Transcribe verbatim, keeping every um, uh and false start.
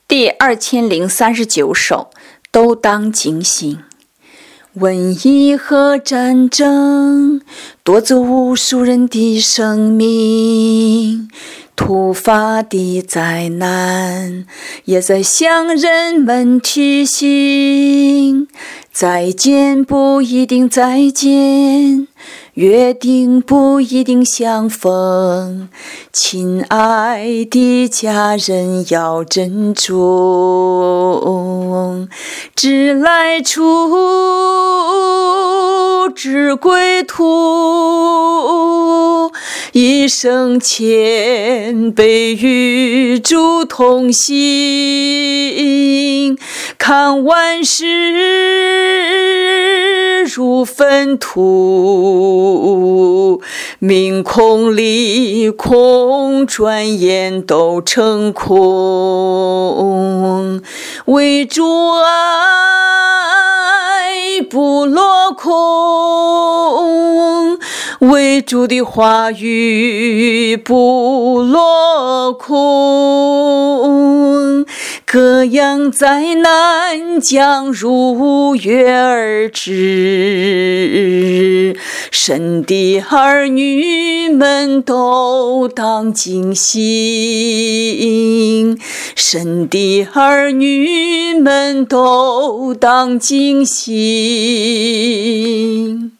第二千零三十九首，都当警醒。瘟疫和战争夺走无数人的生命，突发的灾难也在向人们提醒，再见不一定再见，约定不一定相逢，亲爱的家人要珍重，知来处，知归途，一生谦卑与主同行，看万事如粪土，命空利空，转眼都成空，为主爱不落空，为主的话语不落空，各样灾难将如约而至，神的儿女们都当警醒，神的儿女们都当警醒。